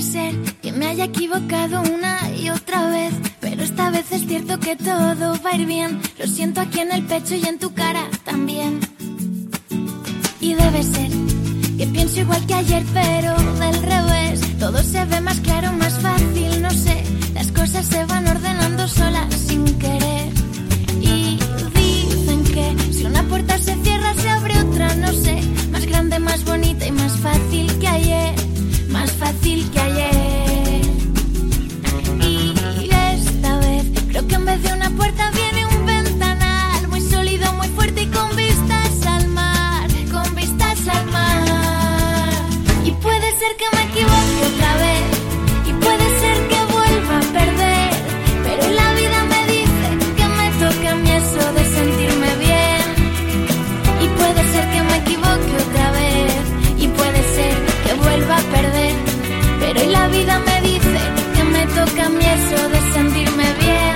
ser que me haya equivocado una y otra vez, pero esta vez es cierto que todo va a ir bien. Lo siento aquí en el pecho y en tu cara también. Y debe ser que pienso igual que ayer, pero del revés. Todo se ve más claro, más fácil, no sé. Las cosas se van ordenando solas sin querer. Y dicen que si una puerta se cierra se abre otra, no sé. Más grande, más bonita y más fácil que ayer. Más fácil que ayer. Y esta vez creo que en vez de una puerta viene un ventanal muy sólido, muy fuerte y con vistas al mar. Con vistas al mar. Y puede ser que me equivoque otra vez. Y puede ser que vuelva a perder. Pero la vida me dice que me toca a mí eso de sentirme bien. Y puede ser que me equivoque otra vez. Y puede ser que vuelva a perder. Pero hoy la vida me dice que me toca a mí eso de sentirme bien.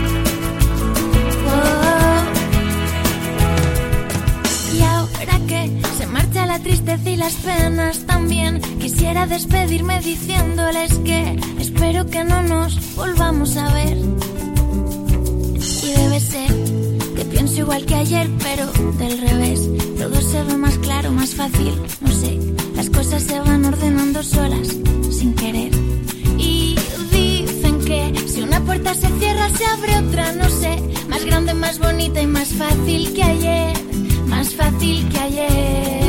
Oh. Y ahora que se marcha la tristeza y las penas también, quisiera despedirme diciéndoles que espero que no nos volvamos a ver. Y debe ser que pienso igual que ayer, pero del revés. Todo se ve más claro, más fácil, no sé. Las cosas se van ordenando solas, sin querer. Y dicen que si una puerta se cierra se abre otra, no sé. Más grande, más bonita y más fácil que ayer. Más fácil que ayer.